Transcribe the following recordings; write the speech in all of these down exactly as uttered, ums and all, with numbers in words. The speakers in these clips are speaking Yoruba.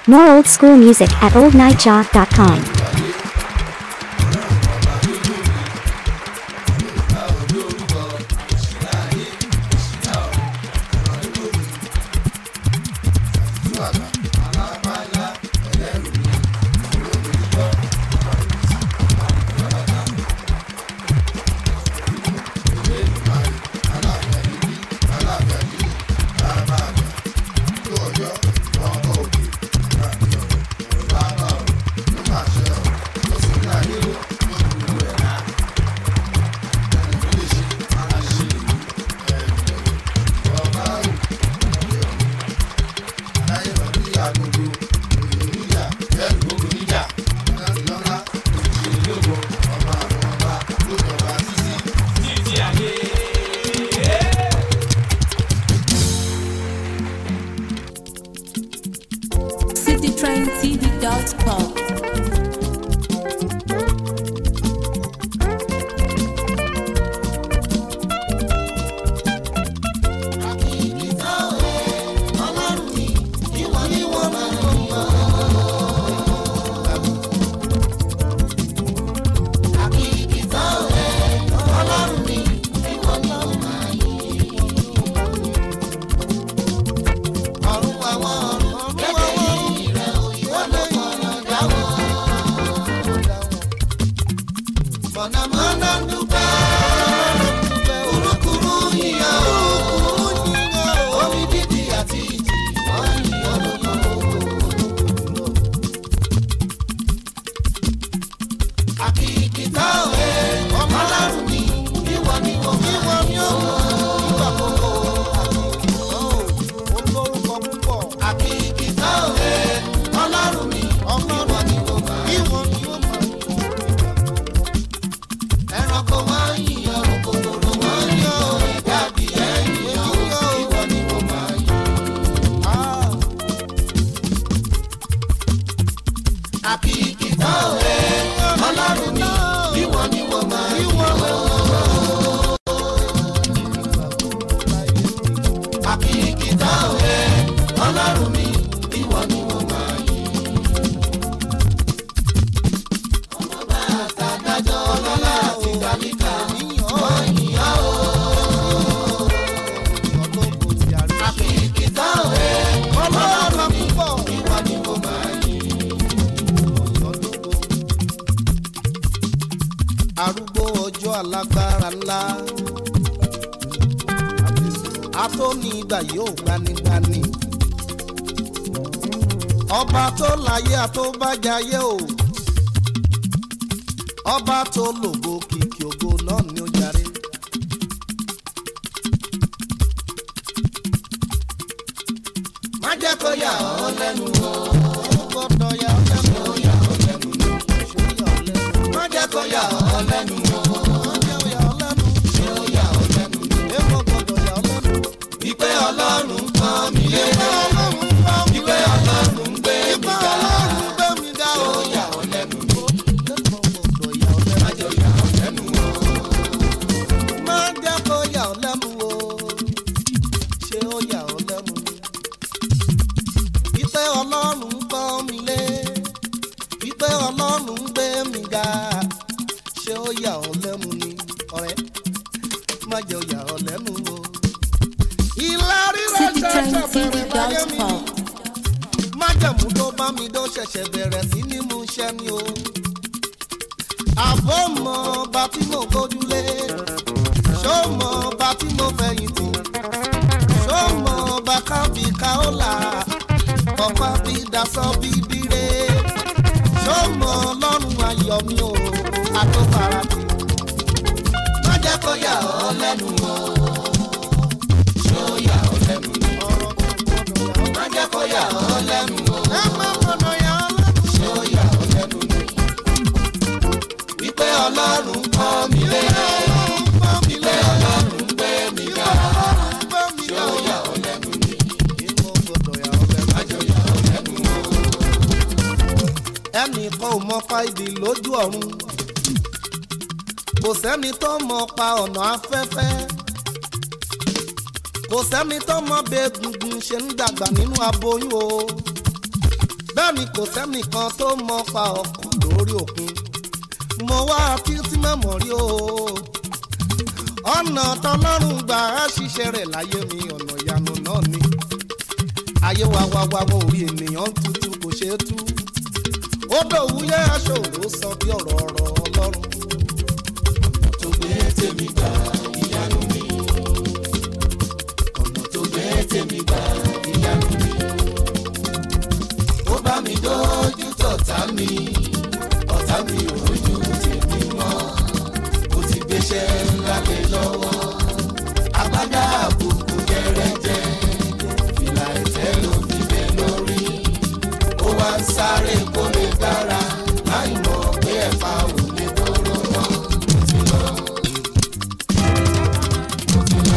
More old school music at old night job dot com. city train t v dot com. Arúgbó ọjọ́ alágbára ńlá atóní ìgbà yóò gbanigbani ọba tó láyé àtóbájáyé o ọba tó lògo kìkì ògo náà ni ó jàre. Má jẹ́ kó yà ọ́ lẹ́nu o gbọ́dọ̀ yà ọ́ lẹ́nu o yà ọ́ lẹ́nu o má jẹ́ kó yà ọ́ lẹ́nu o ṣé ó yà ọ́ lẹ́nu èèmọ̀ gbọ́dọ̀ yà ọ́ lẹ́nu. Ìpè Ọlọ́run pọ́n mi lé ìpè Ọlọ́run gbé mi ga ṣé ó yà ọ́ lẹ́nu o má jẹ́ yà ọ́ lẹ́nu o má jẹ́ kó yà ọ́ lẹ́nu o ṣé ó yà ọ́ lẹ́nu. Ìpè Ọlọ́run pọ́n mi lé ìpè Ọlọ́run gbé mi ga ṣé ó yà ọ́ lẹ́nu ni ọ̀rẹ́ má jẹ́ ó yà ọ́ lẹ́nu o. Ìlérí rẹ̀ ṣẹ̀ṣẹ̀ bẹ̀rẹ̀ láyé mi májẹ̀mú tó bá mi dó ṣẹ̀ṣẹ̀ bẹ̀rẹ̀ sí ní mú ṣẹ́ ni o. Àbọ̀ mọ ọba tí mo gbójúlé ṣó mọ ọba tí mo fẹ̀yìntì ṣó mọ ọba kábí káólà ọ̀pá bí dasọ́ bí bírè ṣó mọ Ọlọ́run ayọ̀ mi o àtọ́fara mi. Má jẹ́ kó yà ọ́ lẹ́nu o ṣé ó yà ọ́ lẹ́nu ni má jẹ́ kó yà ọ́ lẹ́nu o ṣé ó yà ọ́ lẹ́nu ni. Wípé Ọlọ́run pọ́n mi lé wípé Ọlọ́run gbé mi ga ṣé ó yà ọ́ lẹ́nu ni má jẹ́ yà ọ́ lẹ́nu o. Ẹnìkan ò mọ pa ìdí lójú ọ̀run kò sẹ́ni tó mọ pa ọ̀nà afẹ́fẹ́ kò sẹ́ni tó mọ bẹ́ẹ̀ gungun ṣe ń dàgbà nínú aboyún o bẹ́ẹ̀ ni kò sẹ́nìkan tó mọ pa ọkọ̀ lórí òkun mo wá títí mẹ́mọ̀ rí o ọ̀nà tọ́lọ́run gbà á ṣiṣẹ́ rẹ̀ láyé mi ọ̀nà ìyanu náà ni ayé wa wá wá wọ orí ènìyàn tútù kò ṣeé tú ó dòwúyẹ́ aṣọ òró sọ bí ọ̀rọ̀ ọ̀rọ̀ ọlọ́run tó gbé tèmi gbà ìyanu mi ọ̀nà tó gbé tèmi gbà ìyanu mi ó bá mi dójú tọ̀tá mi ọ̀tá mi ò rojú tèmi mọ́ ó ti gbéṣẹ́ ńlá lé lọ́wọ́ agbádá àbùkù jẹrẹjẹ fìlà ẹ̀tẹ́ ló fi lé lórí ó wá ń sáré kó lè dára láì mọ̀ pé ẹ̀fà ò lè dóró mọ́ ó ti lọ ó ti lọ.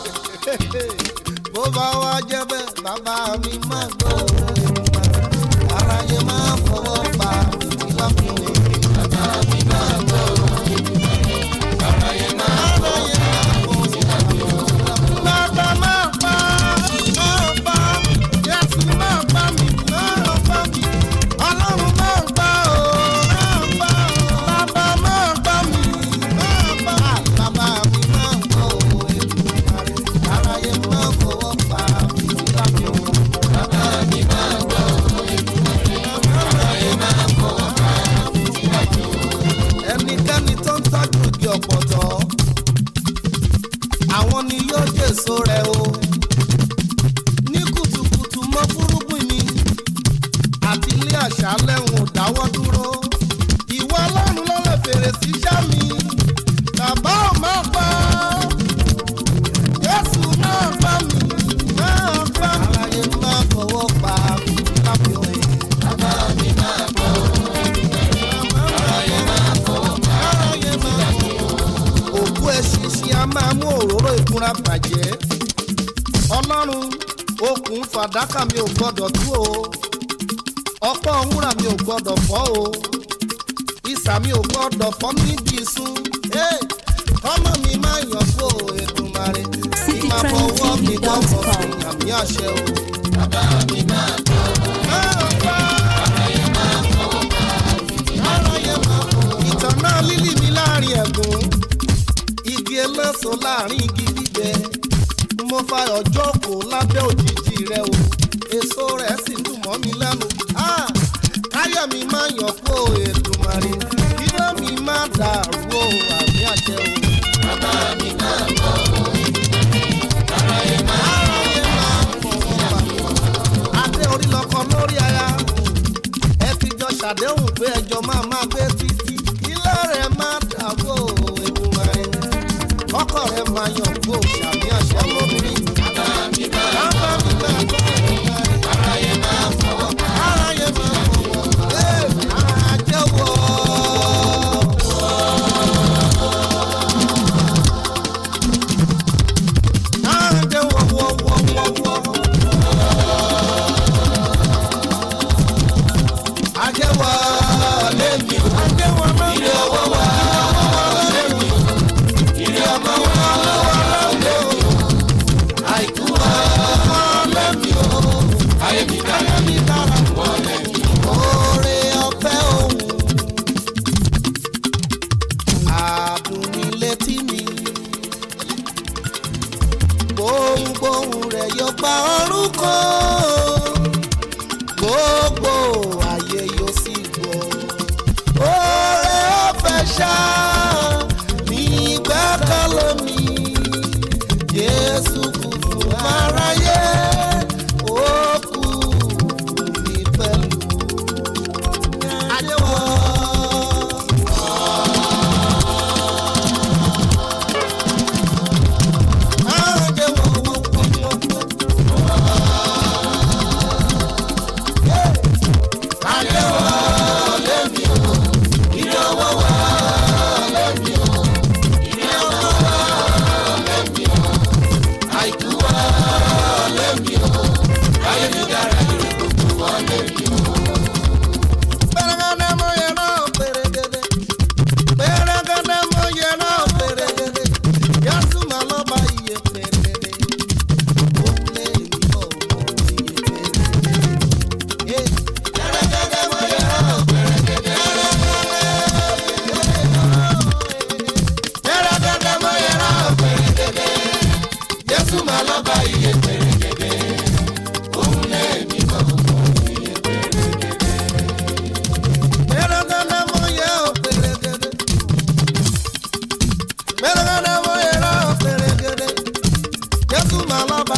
bó bá wá jẹ́ bẹ́ẹ̀ bàbá mi máa gbọ́ aráyé máa fọwọ́ pa ìlàkùnrin bàbá mi máa gbọ́ aráyé máa fọwọ́ pa ìlàkùnrin. bàbá máa pa máa pa Jésù máa pa mi máa pa mi ọlọ́run máa pa ó máa pa bàbá máa pa mi máa pa bàbá mi máa gbọ́ aráyé máa fọwọ́ pa ìlàkùnrin. Bàbá mi máa gbọ́ aráyé máa fọwọ́ pa ìlàkùnrin. ẹnikẹ́ni tó ń tọ́jú igi ọ̀pọ̀tọ́ àwọn ni yóò jèso rẹ̀ o ní kùtùkùtù mọ́ fúrúgbìn mi àti ilé àṣálẹ́ ń dáwọ́ dúró ìwọ ọlọ́run ló lè fèrè síṣẹ́ mi bàbá ò máa pa Jésù máa pa mi máa pa aráyé máa fọwọ́ pa lábẹ́ Bàbá mi máa gbọ́ aráyé máa fọwọ́ pa òkú ẹṣinṣin a máa mú òróró ìkunra bàjẹ́ ọlọ́run okùn fàdákà mi ò gbọ́dọ̀ tú o ọ̀pọ̀ wúrà mi ò gbọ́dọ̀ fọ́ o ìsà mi ò gbọ́dọ̀ fọ́ níbi ìsun ọmọ mi máa yàn fún o Èdùmàrè kí máa fọwọ́ mi gbọ́kọ̀ fún àmì àṣẹ o. bàbá mi máa gbọ́ aráyé máa fọwọ́ pa ìtàn náà lílì mi láàrin ẹ̀gún igi eléso láàrin igi gbígbẹ mo fa ọjọ́ kò lábẹ́ òjìji rẹ o èso rẹ̀ sì ń dùn mọ́ mi lẹ́nu káyọ̀ mi máa yàn fún o Èdùmàrè kíló mi máa dàrú o àmì àṣẹ o. bàbá mi máa gbọ́ aráyé máa aráyé máa fọwọ́ pa adé orí lọkọ lórí aya ẹ fi jọ ṣàdéhùn pé ẹjọ́ máa máa gbé títí ilé rẹ̀ máa dàrú o Èdùmàrè ọkọ rẹ̀ máa yàn fún o ṣàmì àṣẹ lóbìnrin. bàbá mi máa bàbá mi máa gbọ́ Èdùmàrè. aráyé máa fọwọ́ pa aráyé máa fọwọ́ pa àjẹwọ́. àjẹwọ́ wọ́wọ́wọ́wọ́. àjẹwọ́ lẹ́mi o. àjẹwọ́ lẹ́mi o. ilé ọwọ́ wa lẹ́mi o ilé ọmọ wa lẹ́mi o àìkú wa lẹ́mi o ayé mi dára mi dára wọ́n lẹ́mi o. Oore ọ̀fẹ́ òun àdùnní létí mi gbohùngbohùn rẹ̀ yóò gba orúkọ gbogbo ayé yóò sì gbọ́. Oore ọ̀fẹ́ ṣá ní gbẹ́kẹ̀lé mi Jésù kú fún aráyé ó kú fún mi pẹ̀lú. Àjẹwọ́. Àjẹwọ́.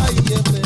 iye fẹ́.